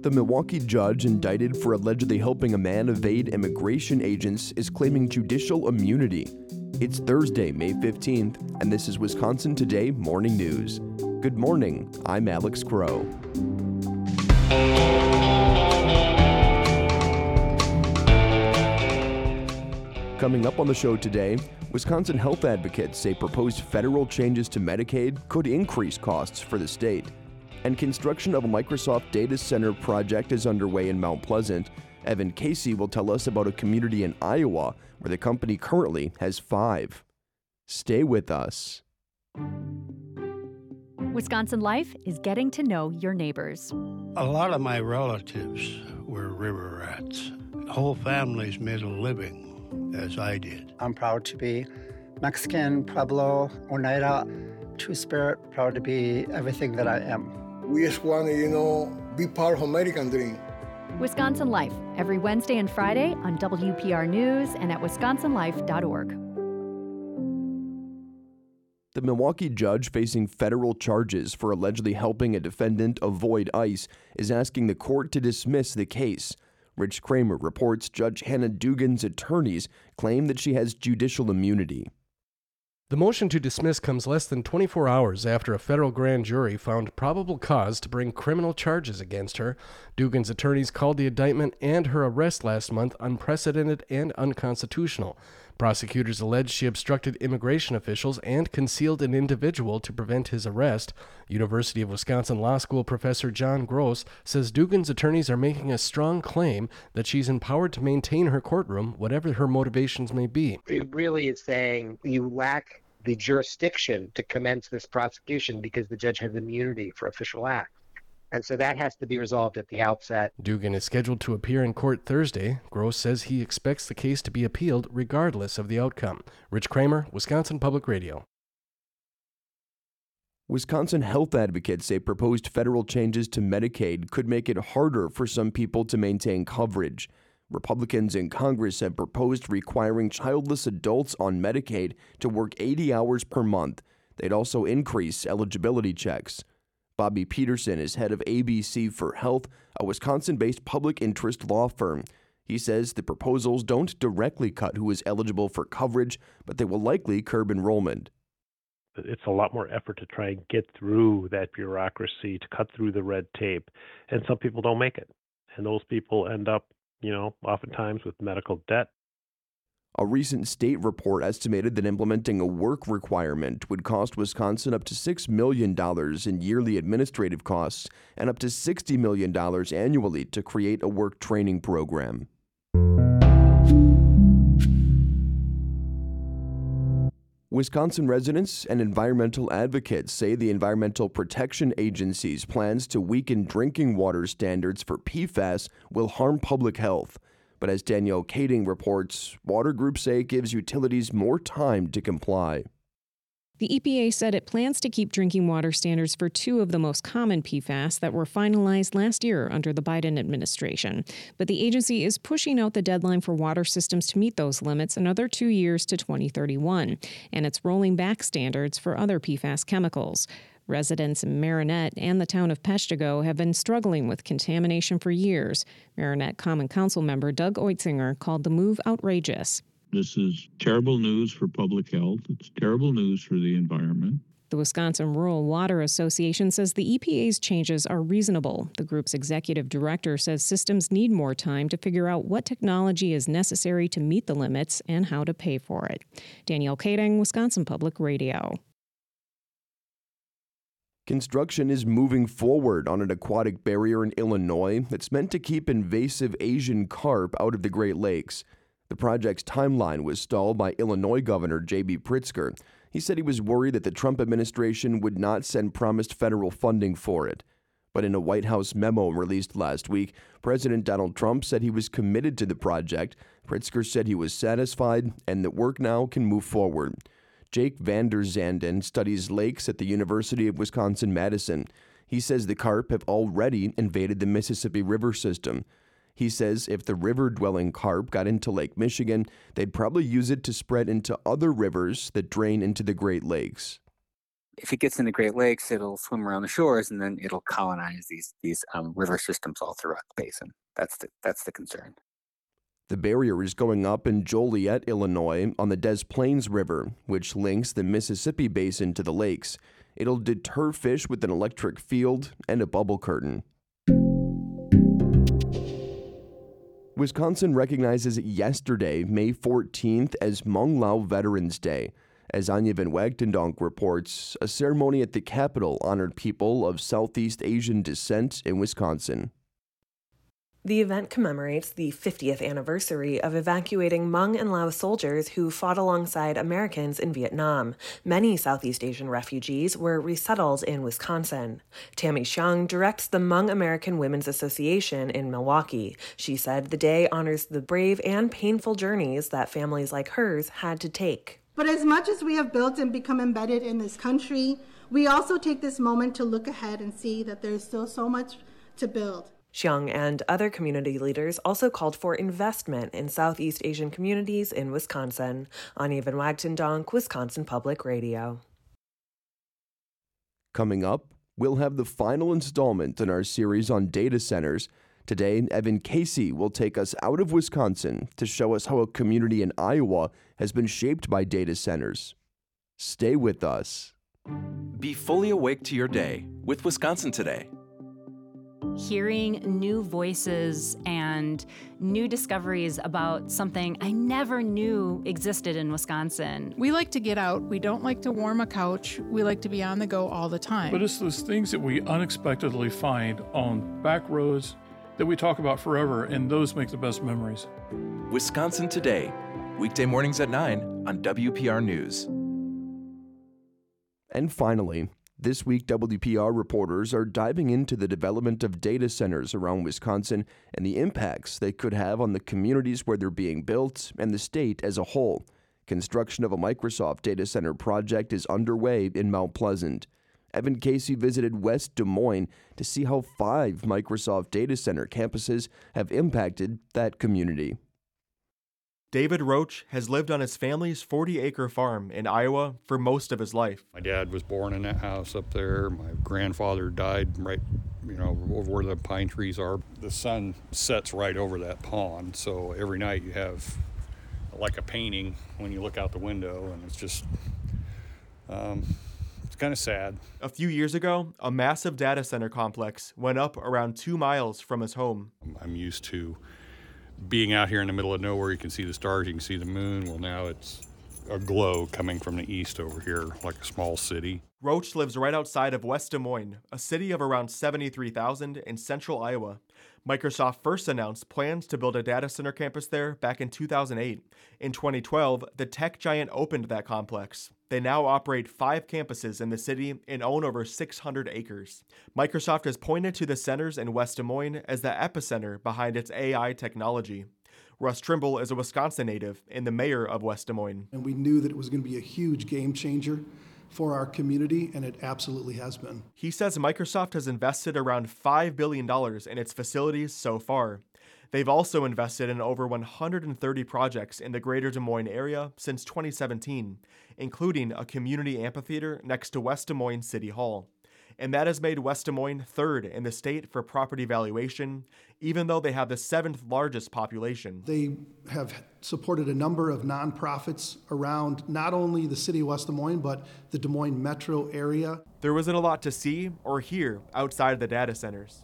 The Milwaukee judge indicted for allegedly helping a man evade immigration agents is claiming judicial immunity. It's Thursday, May 15th, and this is Wisconsin Today Morning News. Good morning, I'm Alex Crow. Coming up on the show today, Wisconsin health advocates say proposed federal changes to Medicaid could increase costs for the state. And construction of a Microsoft data center project is underway in Mount Pleasant. Evan Casey will tell us about a community in Iowa where the company currently has 5. Stay with us. Wisconsin Life is getting to know your neighbors. A lot of my relatives were river rats. Whole families made a living, as I did. I'm proud to be Mexican, Pueblo, Oneida, Two-Spirit, proud to be everything that I am. We just want to, be part of American dream. Wisconsin Life, every Wednesday and Friday on WPR News and at wisconsinlife.org. The Milwaukee judge facing federal charges for allegedly helping a defendant avoid ICE is asking the court to dismiss the case. Rich Kramer reports Judge Hannah Dugan's attorneys claim that she has judicial immunity. The motion to dismiss comes less than 24 hours after a federal grand jury found probable cause to bring criminal charges against her. Dugan's attorneys called the indictment and her arrest last month unprecedented and unconstitutional. Prosecutors allege she obstructed immigration officials and concealed an individual to prevent his arrest. University of Wisconsin Law School professor John Gross says Dugan's attorneys are making a strong claim that she's empowered to maintain her courtroom, whatever her motivations may be. It really is saying you lack the jurisdiction to commence this prosecution because the judge has immunity for official acts. And so that has to be resolved at the outset. Dugan is scheduled to appear in court Thursday. Gross says he expects the case to be appealed regardless of the outcome. Rich Kramer, Wisconsin Public Radio. Wisconsin health advocates say proposed federal changes to Medicaid could make it harder for some people to maintain coverage. Republicans in Congress have proposed requiring childless adults on Medicaid to work 80 hours per month. They'd also increase eligibility checks. Bobby Peterson is head of ABC for Health, a Wisconsin-based public interest law firm. He says the proposals don't directly cut who is eligible for coverage, but they will likely curb enrollment. It's a lot more effort to try and get through that bureaucracy, to cut through the red tape, and some people don't make it. And those people end up, oftentimes with medical debt. A recent state report estimated that implementing a work requirement would cost Wisconsin up to $6 million in yearly administrative costs and up to $60 million annually to create a work training program. Wisconsin residents and environmental advocates say the Environmental Protection Agency's plans to weaken drinking water standards for PFAS will harm public health. But as Danielle Kading reports, water groups say it gives utilities more time to comply. The EPA said it plans to keep drinking water standards for 2 of the most common PFAS that were finalized last year under the Biden administration. But the agency is pushing out the deadline for water systems to meet those limits another 2 years to 2031, and it's rolling back standards for other PFAS chemicals. Residents in Marinette and the town of Peshtigo have been struggling with contamination for years. Marinette Common Council member Doug Oitzinger called the move outrageous. This is terrible news for public health. It's terrible news for the environment. The Wisconsin Rural Water Association says the EPA's changes are reasonable. The group's executive director says systems need more time to figure out what technology is necessary to meet the limits and how to pay for it. Danielle Kading, Wisconsin Public Radio. Construction is moving forward on an aquatic barrier in Illinois that's meant to keep invasive Asian carp out of the Great Lakes. The project's timeline was stalled by Illinois Governor J.B. Pritzker. He said he was worried that the Trump administration would not send promised federal funding for it. But in a White House memo released last week, President Donald Trump said he was committed to the project. Pritzker said he was satisfied and that work now can move forward. Jake Vander Zanden studies lakes at the University of Wisconsin-Madison. He says the carp have already invaded the Mississippi River system. He says if the river-dwelling carp got into Lake Michigan, they'd probably use it to spread into other rivers that drain into the Great Lakes. If it gets in the Great Lakes, it'll swim around the shores, and then it'll colonize these river systems all throughout the basin. That's the concern. The barrier is going up in Joliet, Illinois, on the Des Plaines River, which links the Mississippi Basin to the lakes. It'll deter fish with an electric field and a bubble curtain. Wisconsin recognizes yesterday, May 14th, as Hmong Lao Veterans Day. As Anya Van Wagtendonk reports, a ceremony at the Capitol honored people of Southeast Asian descent in Wisconsin. The event commemorates the 50th anniversary of evacuating Hmong and Lao soldiers who fought alongside Americans in Vietnam. Many Southeast Asian refugees were resettled in Wisconsin. Tammy Xiang directs the Hmong American Women's Association in Milwaukee. She said the day honors the brave and painful journeys that families like hers had to take. But as much as we have built and become embedded in this country, we also take this moment to look ahead and see that there's still so much to build. Xiang and other community leaders also called for investment in Southeast Asian communities in Wisconsin. Anya Van Wagtendonk, Wisconsin Public Radio. Coming up, we'll have the final installment in our series on data centers. Today, Evan Casey will take us out of Wisconsin to show us how a community in Iowa has been shaped by data centers. Stay with us. Be fully awake to your day with Wisconsin Today. Hearing new voices and new discoveries about something I never knew existed in Wisconsin. We like to get out. We don't like to warm a couch. We like to be on the go all the time. But it's those things that we unexpectedly find on back roads that we talk about forever, and those make the best memories. Wisconsin Today, weekday mornings at 9 on WPR News. And finally, this week WPR reporters are diving into the development of data centers around Wisconsin and the impacts they could have on the communities where they're being built and the state as a whole. Construction of a Microsoft data center project is underway in Mount Pleasant. Evan Casey visited West Des Moines to see how 5 Microsoft data center campuses have impacted that community. David Roach has lived on his family's 40-acre farm in Iowa for most of his life. My dad was born in that house up there. My grandfather died right, over where the pine trees are. The sun sets right over that pond, so every night you have like a painting when you look out the window, and it's just, it's kind of sad. A few years ago, a massive data center complex went up around 2 miles from his home. I'm used to being out here in the middle of nowhere. You can see the stars, you can see the moon. Well, now it's a glow coming from the east over here, like a small city. Roach lives right outside of West Des Moines, a city of around 73,000 in central Iowa. Microsoft first announced plans to build a data center campus there back in 2008. In 2012, the tech giant opened that complex. They now operate 5 campuses in the city and own over 600 acres. Microsoft has pointed to the centers in West Des Moines as the epicenter behind its AI technology. Russ Trimble is a Wisconsin native and the mayor of West Des Moines. And we knew that it was going to be a huge game changer for our community, and it absolutely has been. He says Microsoft has invested around $5 billion in its facilities so far. They've also invested in over 130 projects in the greater Des Moines area since 2017, including a community amphitheater next to West Des Moines City Hall. And that has made West Des Moines 3rd in the state for property valuation, even though they have the 7th largest population. They have supported a number of nonprofits around not only the city of West Des Moines, but the Des Moines metro area. There wasn't a lot to see or hear outside the data centers.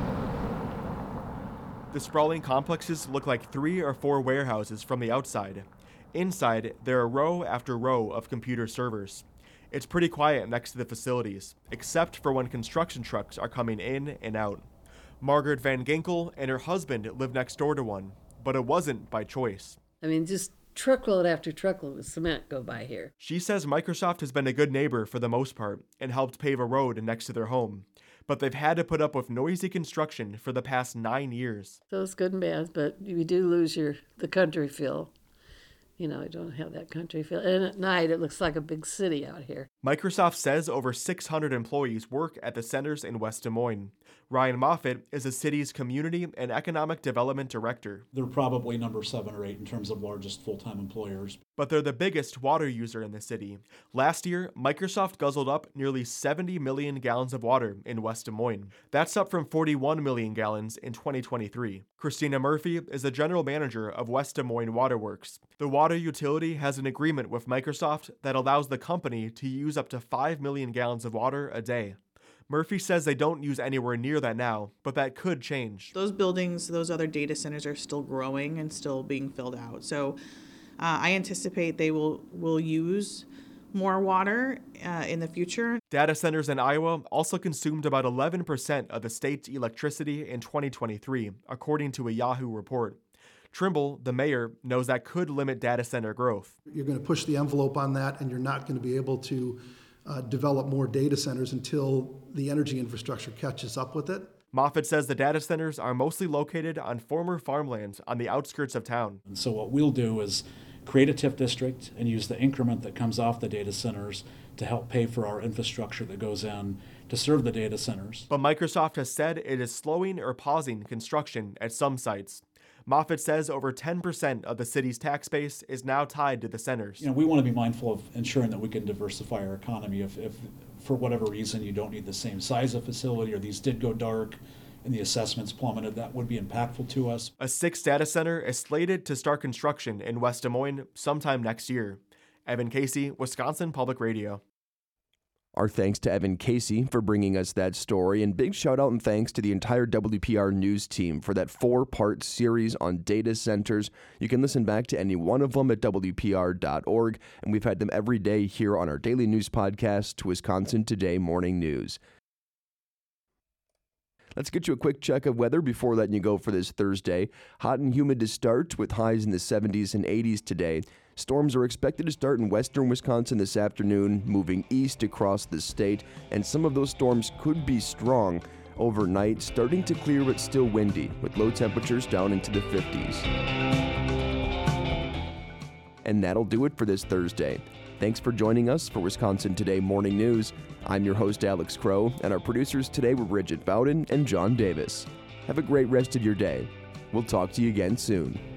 The sprawling complexes look like 3 or 4 warehouses from the outside. Inside, there are row after row of computer servers. It's pretty quiet next to the facilities, except for when construction trucks are coming in and out. Margaret Van Ginkel and her husband live next door to one, but it wasn't by choice. I mean, just truckload after truckload of cement go by here. She says Microsoft has been a good neighbor for the most part and helped pave a road next to their home. But they've had to put up with noisy construction for the past 9 years. So it's good and bad, but you do lose the country feel. You don't have that country feel. And at night, it looks like a big city out here. Microsoft says over 600 employees work at the centers in West Des Moines. Ryan Moffitt is the city's Community and Economic Development Director. They're probably number 7 or 8 in terms of largest full-time employers. But they're the biggest water user in the city. Last year, Microsoft guzzled up nearly 70 million gallons of water in West Des Moines. That's up from 41 million gallons in 2023. Christina Murphy is the general manager of West Des Moines Waterworks. The water utility has an agreement with Microsoft that allows the company to use up to 5 million gallons of water a day. Murphy says they don't use anywhere near that now, but that could change. Those buildings, those other data centers are still growing and still being filled out. So I anticipate they will use more water in the future. Data centers in Iowa also consumed about 11% of the state's electricity in 2023, according to a Yahoo report. Trimble, the mayor, knows that could limit data center growth. You're going to push the envelope on that, and you're not going to be able to develop more data centers until the energy infrastructure catches up with it. Moffitt says the data centers are mostly located on former farmlands on the outskirts of town. And so what we'll do is create a TIF district and use the increment that comes off the data centers to help pay for our infrastructure that goes in to serve the data centers. But Microsoft has said it is slowing or pausing construction at some sites. Moffitt says over 10% of the city's tax base is now tied to the centers. We want to be mindful of ensuring that we can diversify our economy. If for whatever reason you don't need the same size of facility, or these did go dark and the assessments plummeted, that would be impactful to us. A 6th data center is slated to start construction in West Des Moines sometime next year. Evan Casey, Wisconsin Public Radio. Our thanks to Evan Casey for bringing us that story, and big shout out and thanks to the entire WPR News team for that 4-part series on data centers. You can listen back to any one of them at WPR.org, and we've had them every day here on our daily news podcast, Wisconsin Today Morning News. Let's get you a quick check of weather before letting you go for this Thursday. Hot and humid to start with highs in the 70s and 80s today. Storms are expected to start in western Wisconsin this afternoon, moving east across the state, and some of those storms could be strong. Overnight, starting to clear but still windy, with low temperatures down into the 50s. And that'll do it for this Thursday. Thanks for joining us for Wisconsin Today Morning News. I'm your host, Alex Crow, and our producers today were Bridget Bowden and John Davis. Have a great rest of your day. We'll talk to you again soon.